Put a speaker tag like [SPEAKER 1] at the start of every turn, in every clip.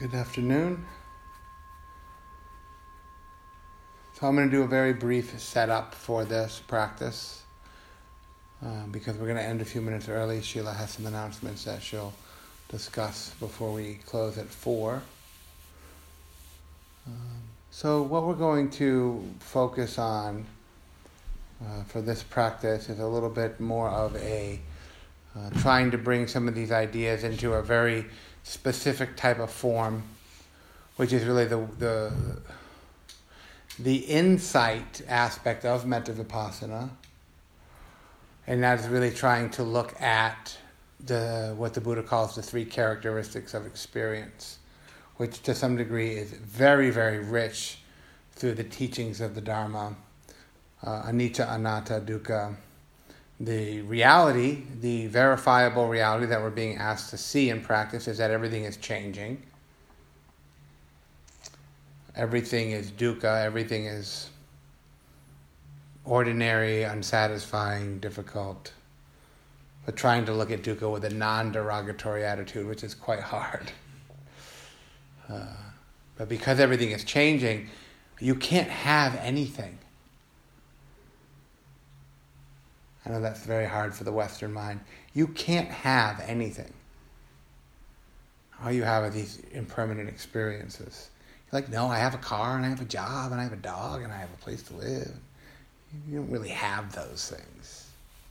[SPEAKER 1] Good afternoon. So I'm going to do a very brief setup for this practice because we're going to end a few minutes early. Sheila has some announcements that she'll discuss before we close at 4. So what we're going to focus on for this practice is a little bit more of a trying to bring some of these ideas into a very specific type of form, which is really the insight aspect of Metta Vipassana, and that is really trying to look at what the Buddha calls the 3 characteristics of experience, which to some degree is very, very rich through the teachings of the Dharma, anicca, anatta, dukkha. The reality, the verifiable reality that we're being asked to see in practice is that everything is changing. Everything is dukkha, everything is ordinary, unsatisfying, difficult. But trying to look at dukkha with a non-derogatory attitude, which is quite hard. But because everything is changing, you can't have anything. I know that's very hard for the Western mind. You can't have anything. All you have are these impermanent experiences. You're like, no, I have a car, and I have a job, and I have a dog, and I have a place to live. You don't really have those things.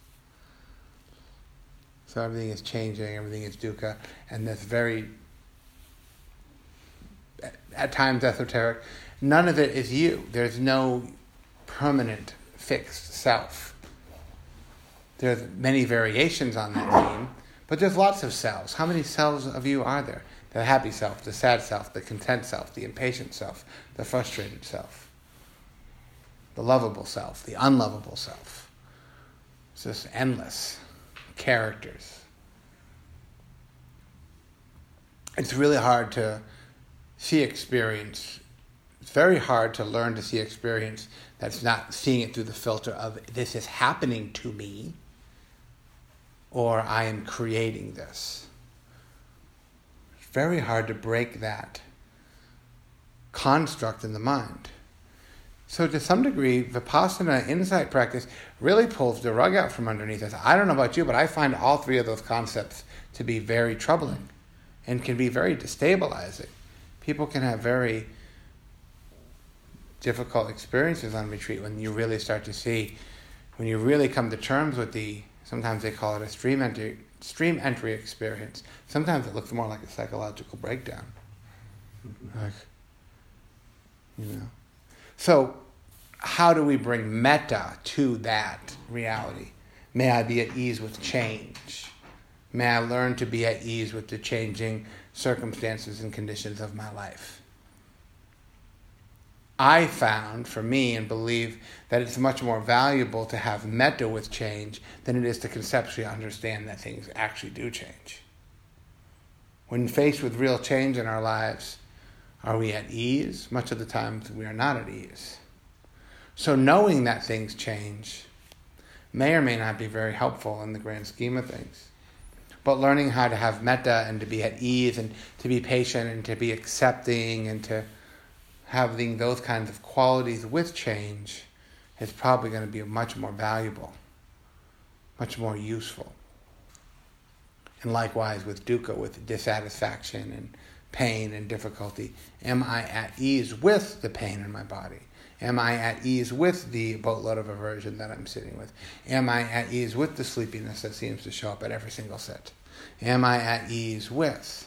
[SPEAKER 1] So everything is changing, everything is dukkha, and that's very, at times esoteric. None of it is you. There's no permanent, fixed self. There's many variations on that name, but there's lots of selves. How many selves of you are there? The happy self, the sad self, the content self, the impatient self, the frustrated self, the lovable self, the unlovable self. It's just endless characters. It's really hard to see experience. It's very hard to learn to see experience that's not seeing it through the filter of this is happening to me, or I am creating this. It's very hard to break that construct in the mind. So to some degree, Vipassana insight practice really pulls the rug out from underneath us. I don't know about you, but I find all 3 of those concepts to be very troubling and can be very destabilizing. People can have very difficult experiences on retreat when you really start to see, when you really come to terms with sometimes they call it a stream entry experience. Sometimes it looks more like a psychological breakdown. So how do we bring metta to that reality? May I be at ease with change. May I learn to be at ease with the changing circumstances and conditions of my life. I found, for me, and believe that it's much more valuable to have metta with change than it is to conceptually understand that things actually do change. When faced with real change in our lives, are we at ease? Much of the time, we are not at ease. So knowing that things change may or may not be very helpful in the grand scheme of things. But learning how to have metta and to be at ease and to be patient and to be accepting and to having those kinds of qualities with change is probably going to be much more valuable, much more useful. And likewise with dukkha, with dissatisfaction and pain and difficulty. Am I at ease with the pain in my body? Am I at ease with the boatload of aversion that I'm sitting with? Am I at ease with the sleepiness that seems to show up at every single sit? Am I at ease with?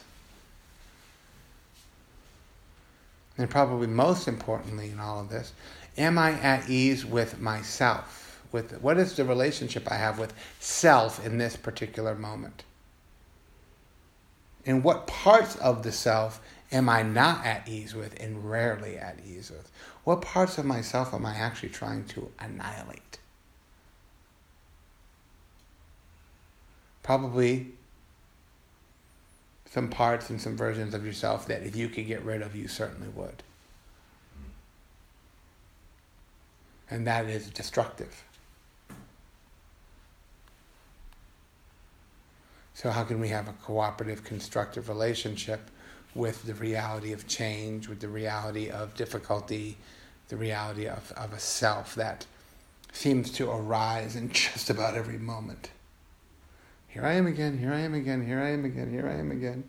[SPEAKER 1] And probably most importantly in all of this, am I at ease with myself? With what is the relationship I have with self in this particular moment? And what parts of the self am I not at ease with and rarely at ease with? What parts of myself am I actually trying to annihilate? Probably some parts and some versions of yourself that if you could get rid of, you certainly would. And that is destructive. So how can we have a cooperative, constructive relationship with the reality of change, with the reality of difficulty, the reality of a self that seems to arise in just about every moment. Here I am again, here I am again, here I am again, here I am again.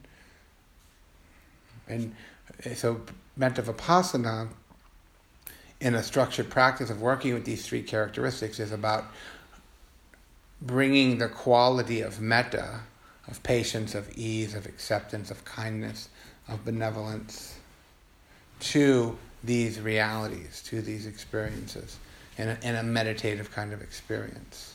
[SPEAKER 1] And so Metta Vipassana, in a structured practice of working with these three characteristics, is about bringing the quality of metta, of patience, of ease, of acceptance, of kindness, of benevolence, to these realities, to these experiences, in a meditative kind of experience.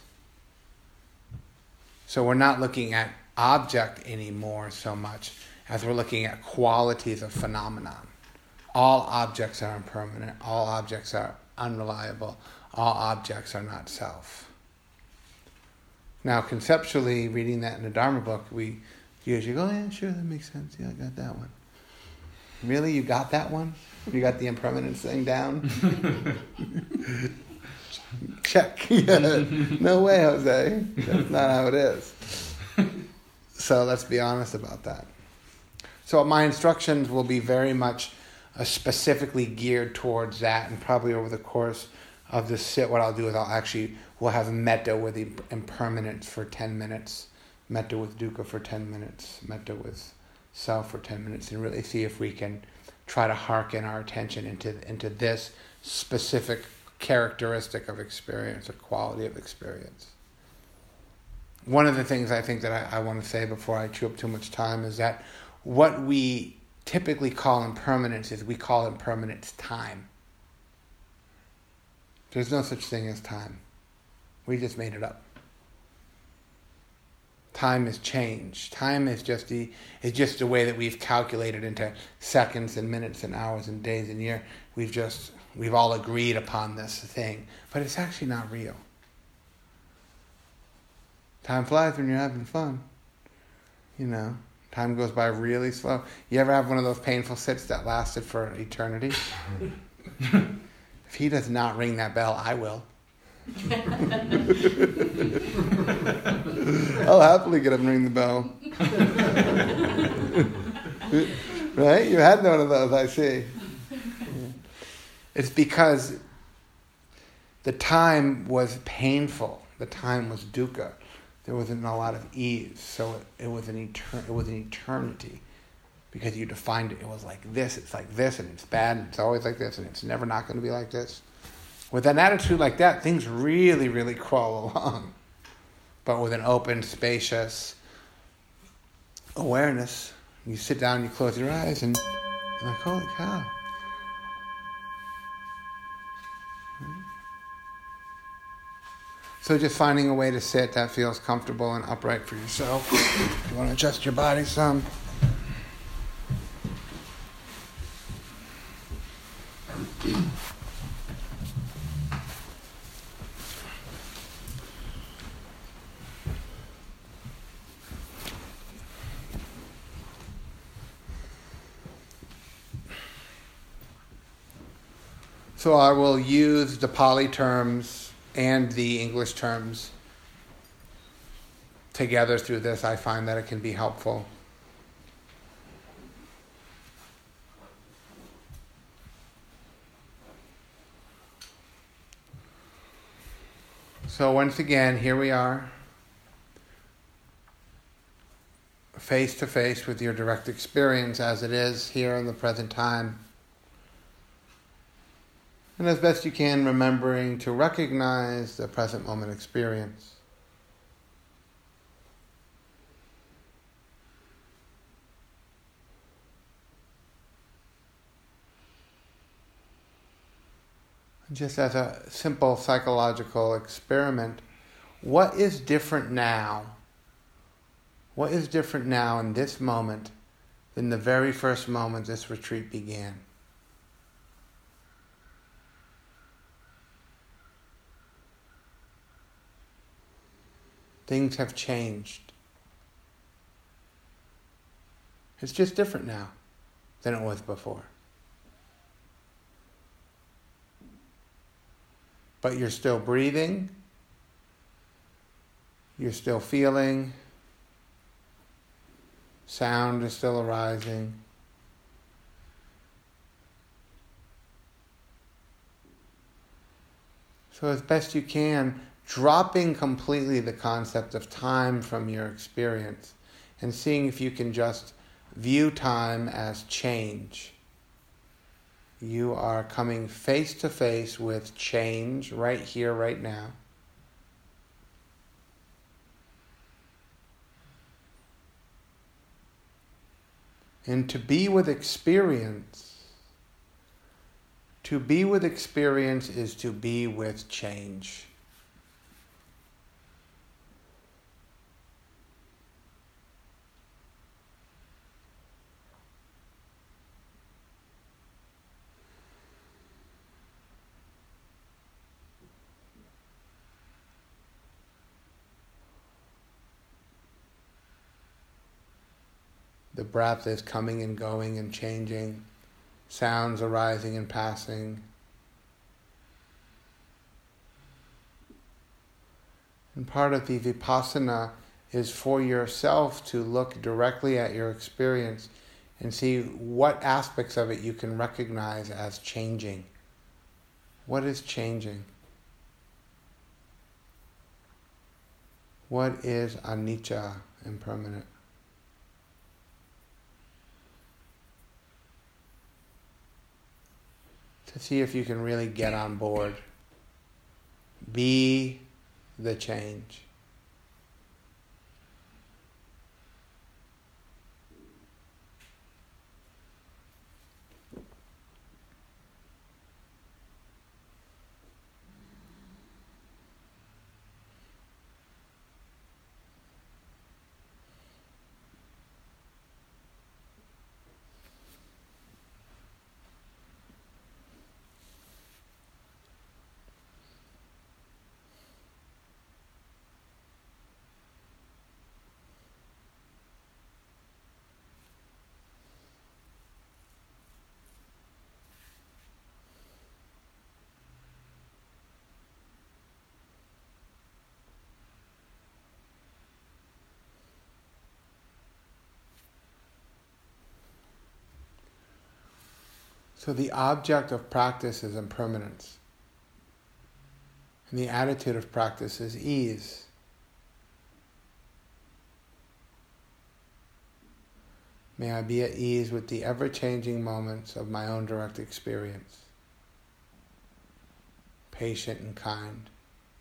[SPEAKER 1] So we're not looking at object anymore so much as we're looking at qualities of phenomenon. All objects are impermanent. All objects are unreliable. All objects are not self. Now, conceptually, reading that in the Dharma book, we usually go, yeah, sure, that makes sense. Yeah, I got that one. Really? You got that one? You got the impermanence thing down? Check. Yeah. No way, Jose. That's not how it is. So let's be honest about that. So my instructions will be very much specifically geared towards that, and probably over the course of this sit, what I'll do is we'll have metta with the impermanence for 10 minutes, metta with dukkha for 10 minutes, metta with self for 10 minutes, and really see if we can try to hearken our attention into this specific characteristic of experience, a quality of experience. One of the things I think that I want to say before I chew up too much time is that what we typically call impermanence is we call impermanence time. There's no such thing as time. We just made it up. Time is change. Time is just the way that we've calculated into seconds and minutes and hours and days and years. We've all agreed upon this thing, but it's actually not real. Time flies when you're having fun. Time goes by really slow. You ever have one of those painful sits that lasted for eternity? If he does not ring that bell, I will. I'll happily get up and ring the bell. Right? You had one of those, I see. It's because the time was painful. The time was dukkha. There wasn't a lot of ease. So it was an eternity. Because you defined it. It was like this, it's like this, and it's bad, and it's always like this, and it's never not going to be like this. With an attitude like that, things really, really crawl along. But with an open, spacious awareness, you sit down, you close your eyes, and you're like, holy cow. So just finding a way to sit that feels comfortable and upright for yourself. You want to adjust your body some. So I will use the Pali terms and the English terms together through this. I find that it can be helpful. So once again, here we are, face to face with your direct experience as it is here in the present time. And as best you can, remembering to recognize the present moment experience. Just as a simple psychological experiment, what is different now? What is different now in this moment than the very first moment this retreat began? Things have changed. It's just different now than it was before. But you're still breathing. You're still feeling. Sound is still arising. So as best you can, dropping completely the concept of time from your experience and seeing if you can just view time as change. You are coming face to face with change right here, right now. And to be with experience is to be with change. The breath is coming and going and changing. Sounds arising and passing. And part of the vipassana is for yourself to look directly at your experience and see what aspects of it you can recognize as changing. What is changing? What is anicca, impermanent? To see if you can really get on board. Be the change. So the object of practice is impermanence. And the attitude of practice is ease. May I be at ease with the ever-changing moments of my own direct experience. Patient and kind.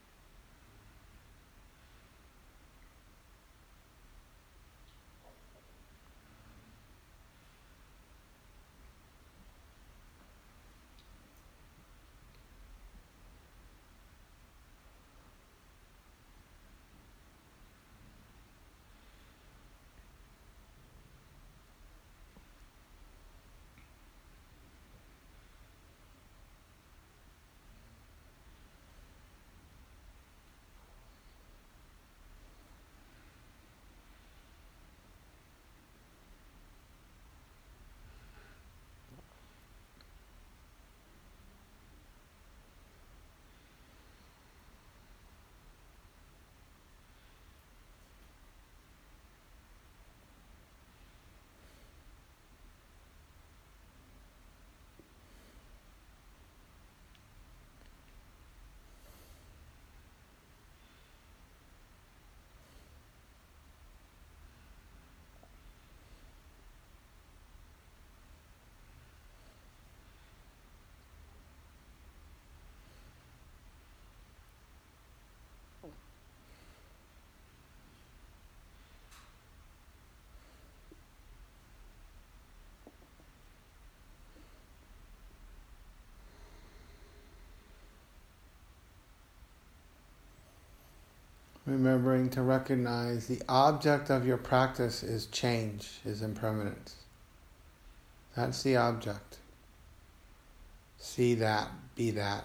[SPEAKER 1] Remembering to recognize the object of your practice is change, is impermanence. That's the object. See that, be that.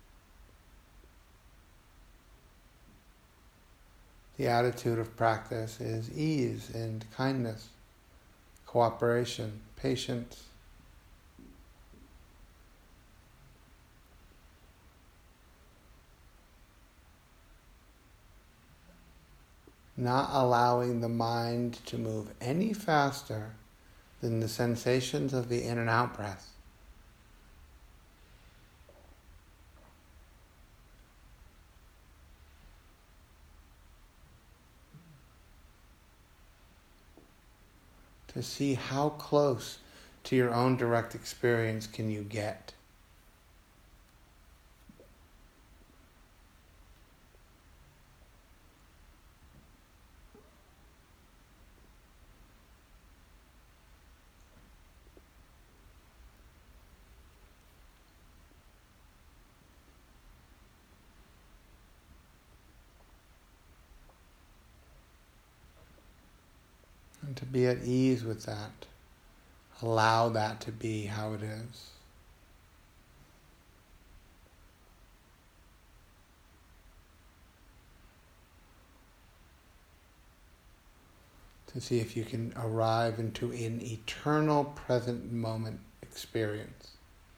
[SPEAKER 1] The attitude of practice is ease and kindness, cooperation, patience. Not allowing the mind to move any faster than the sensations of the in and out breath. to see how close to your own direct experience can you get. And to be at ease with that. Allow that to be how it is. To see if you can arrive into an eternal present moment experience.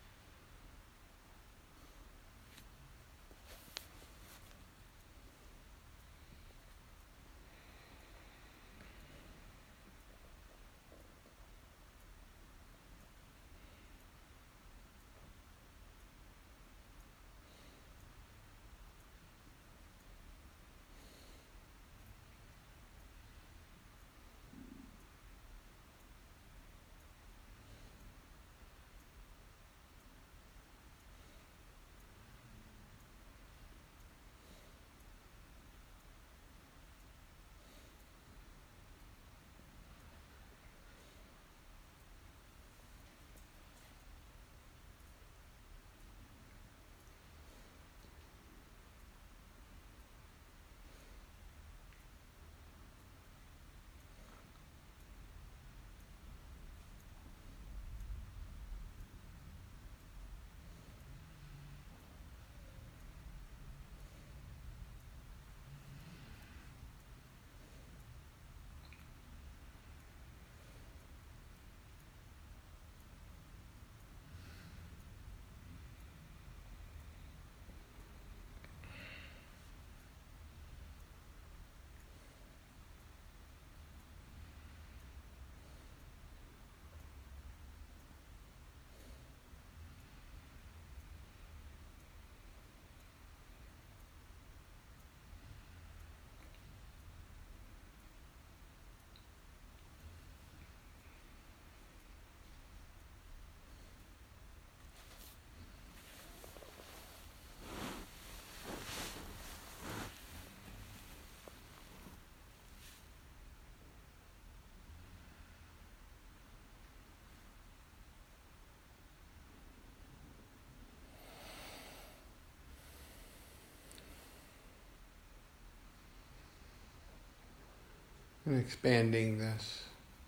[SPEAKER 1] And expanding this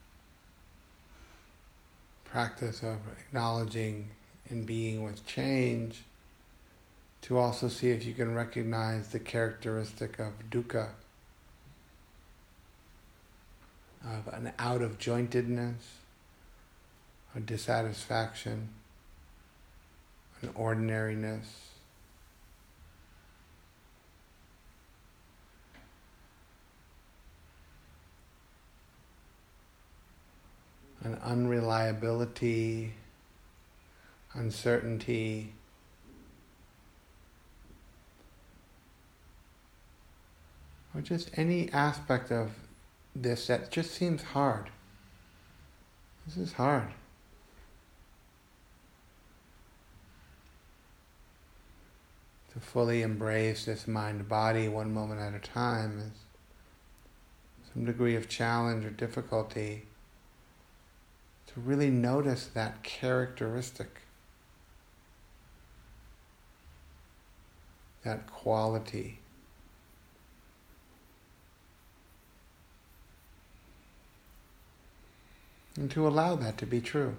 [SPEAKER 1] practice of acknowledging and being with change to also see if you can recognize the characteristic of dukkha, of an out-of-jointedness, a dissatisfaction, an ordinariness, an unreliability, uncertainty, or just any aspect of this that just seems hard. This is hard. To fully embrace this mind-body one moment at a time is some degree of challenge or difficulty. To really notice that characteristic, that quality. And to allow that to be true.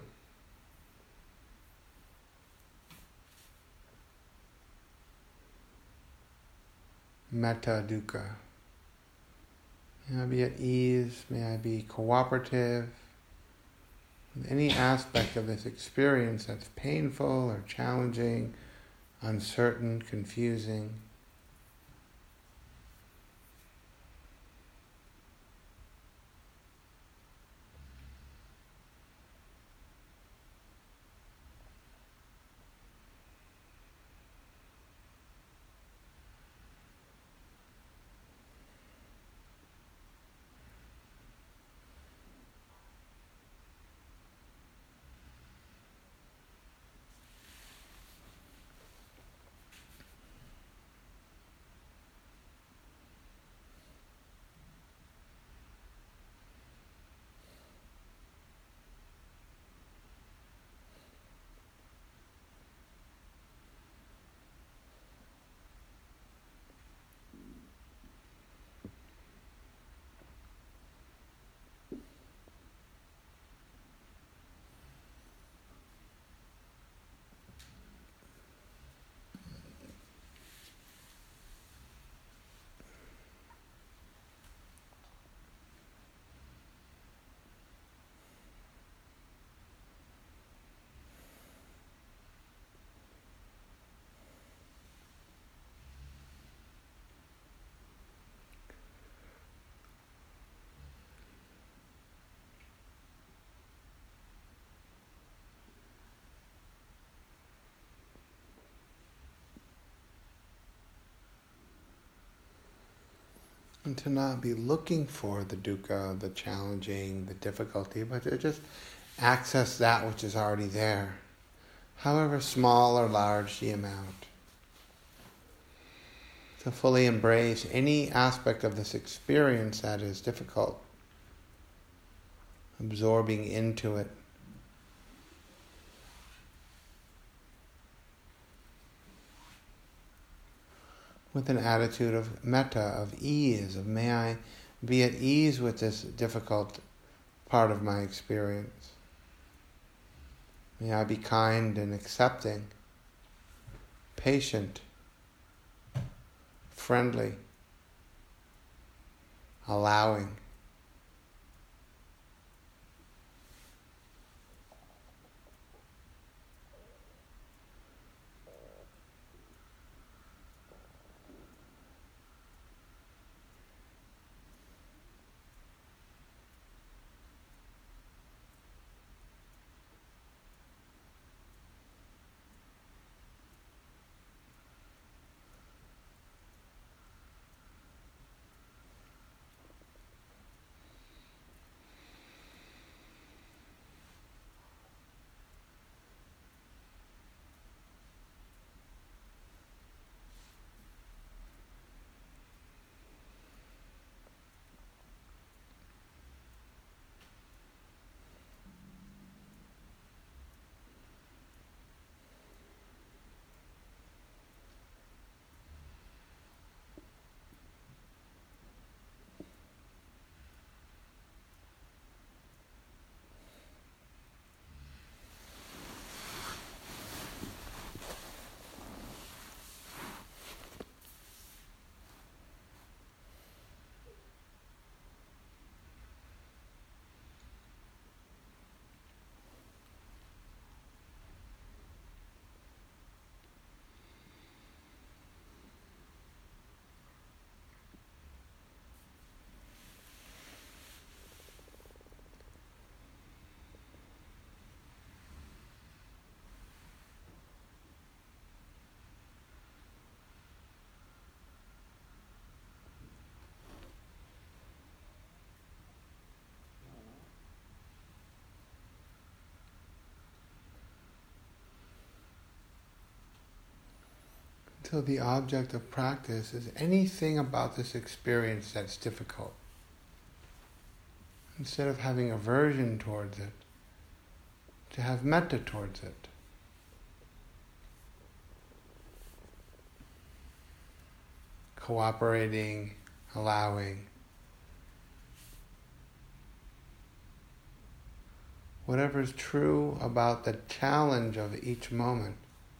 [SPEAKER 1] Metta dukkha. May I be at ease, may I be cooperative with any aspect of this experience that's painful or challenging, uncertain, confusing. And to not be looking for the dukkha, the challenging, the difficulty, but to just access that which is already there, however small or large the amount. To fully embrace any aspect of this experience that is difficult, absorbing into it. With an attitude of metta, of ease, of may I be at ease with this difficult part of my experience. May I be kind and accepting, patient, friendly, allowing. Until the object of practice is anything about this experience that's difficult. Instead of having aversion towards it, to have metta towards it. Cooperating, allowing. Whatever is true about the challenge of each moment,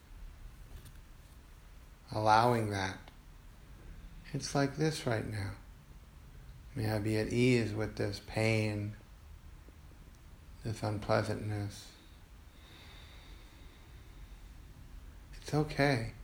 [SPEAKER 1] allowing that. It's like this right now. May I be at ease with this pain, this unpleasantness. It's okay.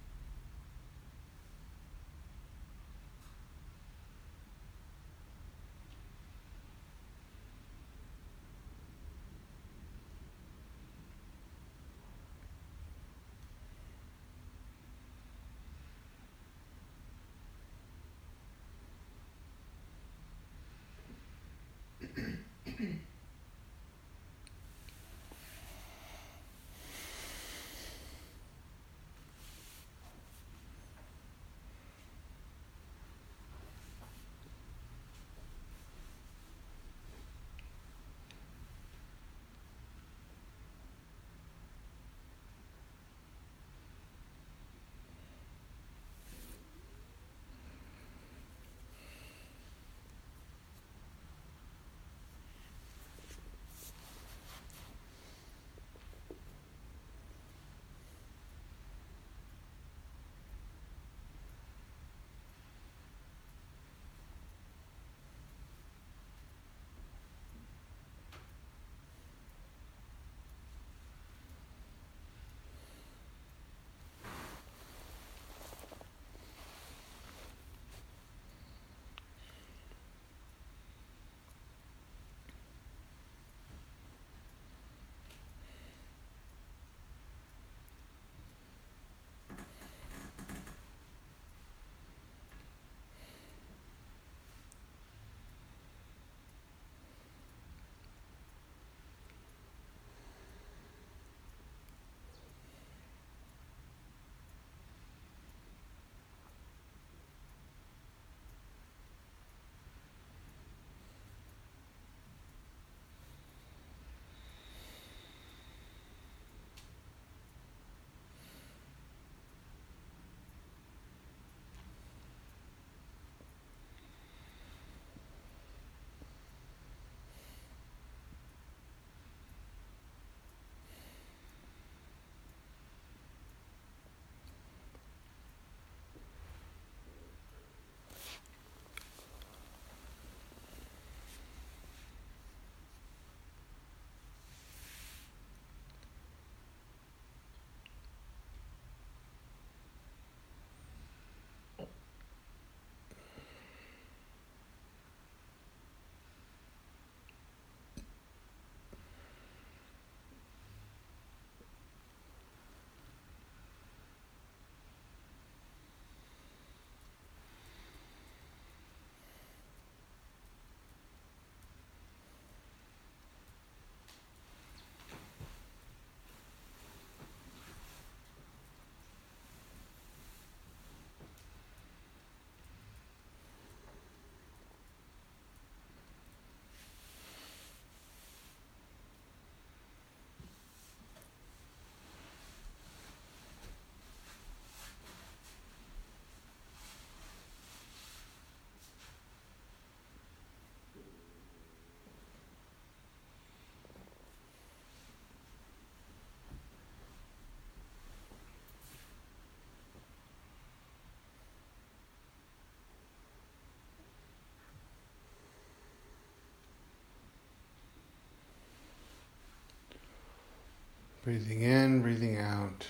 [SPEAKER 1] Breathing in, breathing out.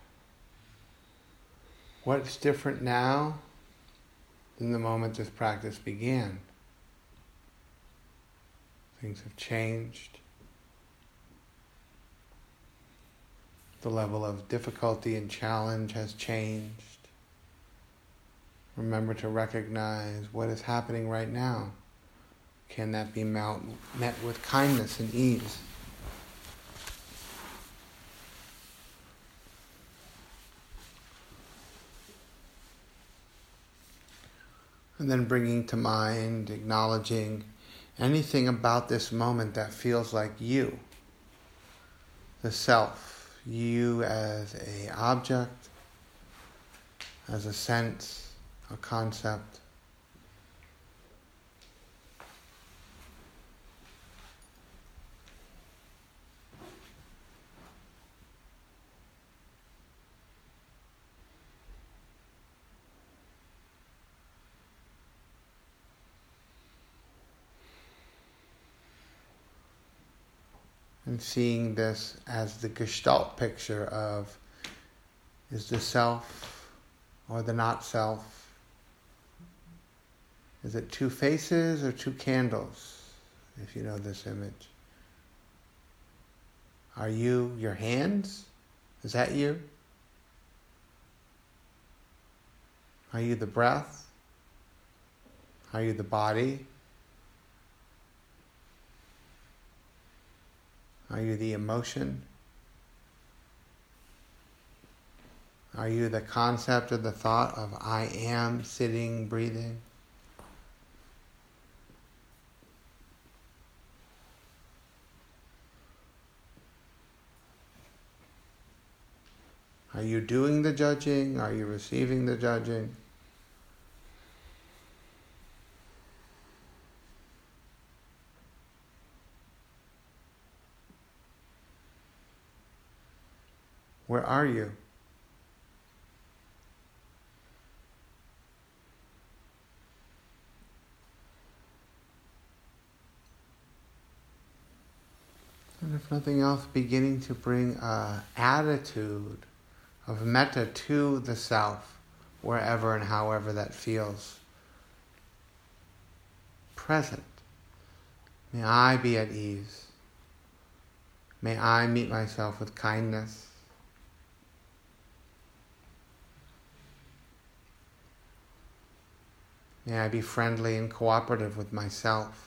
[SPEAKER 1] What's different now than the moment this practice began? Things have changed. The level of difficulty and challenge has changed. Remember to recognize what is happening right now. Can that be met with kindness and ease? And then bringing to mind, acknowledging anything about this moment that feels like you, the self, you as an object, as a sense, a concept. And seeing this as the Gestalt picture of, is the self or the not self? Is it two faces or two candles, if you know this image? Are you your hands? Is that you? Are you the breath? Are you the body? Are you the emotion? Are you the concept or the thought of I am sitting, breathing? Are you doing the judging? Are you receiving the judging? Where are you? And if nothing else, beginning to bring an attitude of metta to the self, wherever and however that feels present. May I be at ease. May I meet myself with kindness. May I be friendly and cooperative with myself.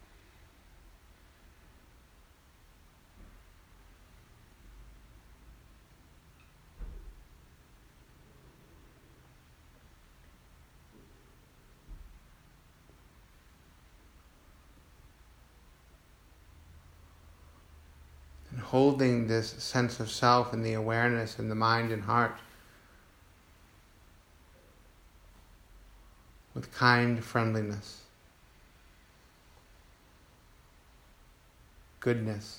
[SPEAKER 1] And holding this sense of self and the awareness in the mind and heart with kind friendliness, goodness.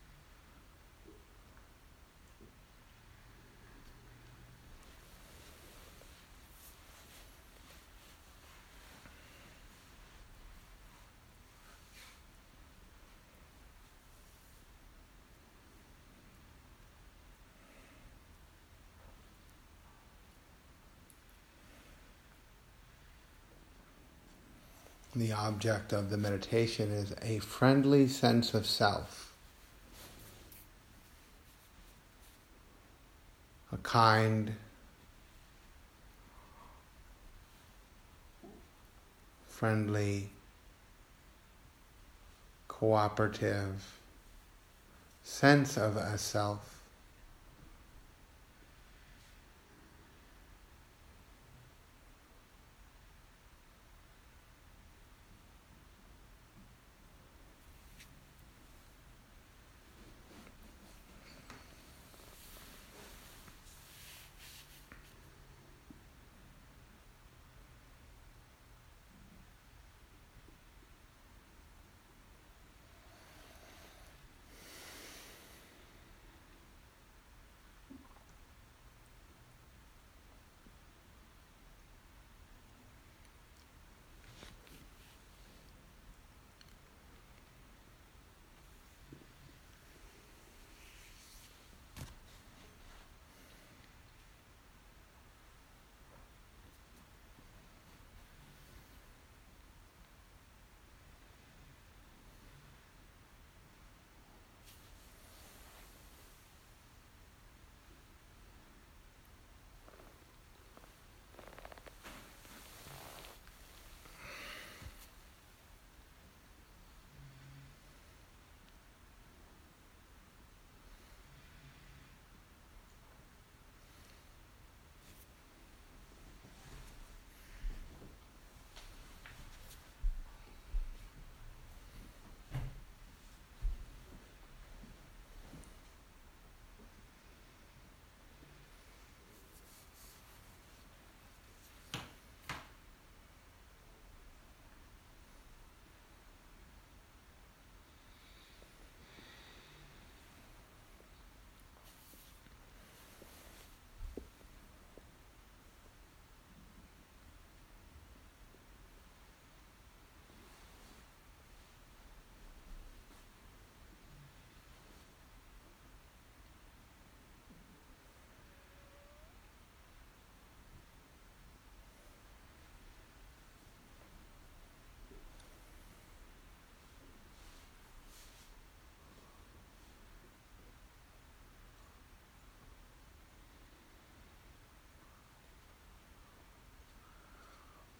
[SPEAKER 1] The object of the meditation is a friendly sense of self, a kind, friendly, cooperative sense of a self.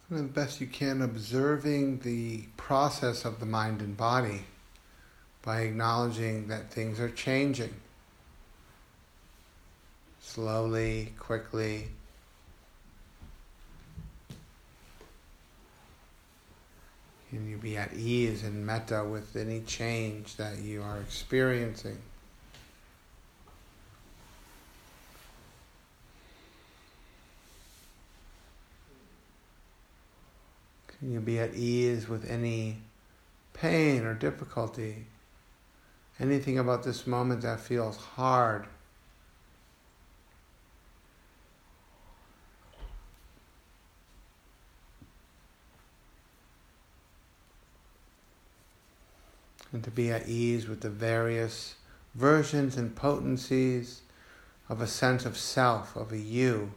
[SPEAKER 1] And as best you can, observing the process of the mind and body by acknowledging that things are changing. Slowly, quickly. Can you be at ease and metta with any change that you are experiencing? Can you be at ease with any pain or difficulty? Anything about this moment that feels hard? And to be at ease with the various versions and potencies of a sense of self, of a you,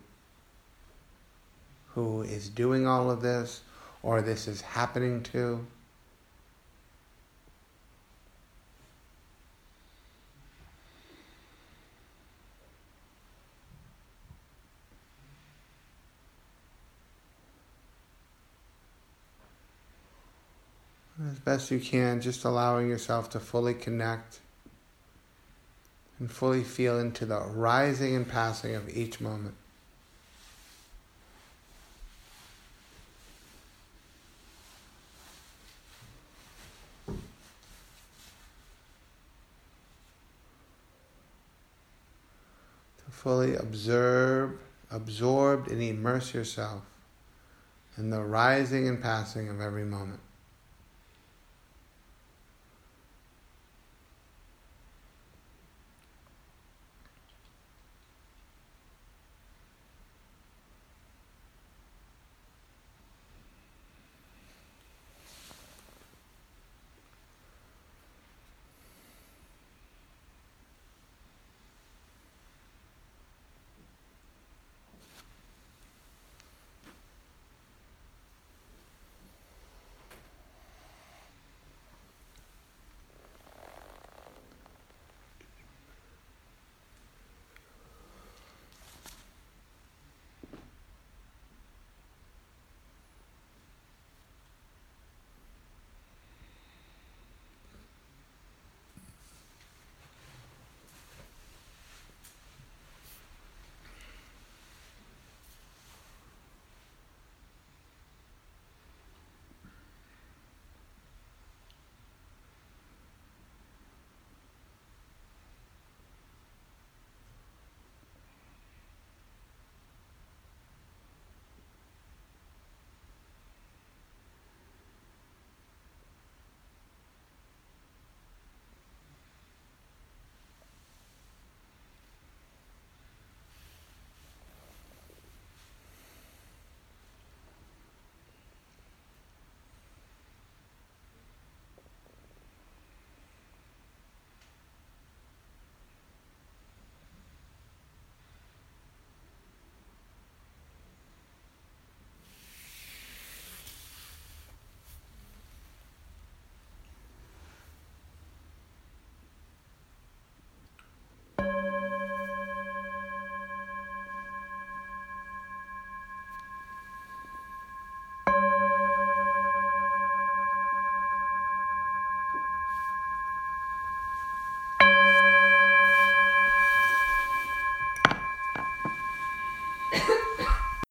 [SPEAKER 1] who is doing all of this, or this is happening to. As best you can, just allowing yourself to fully connect and fully feel into the rising and passing of each moment. To fully absorbed and immerse yourself in the rising and passing of every moment.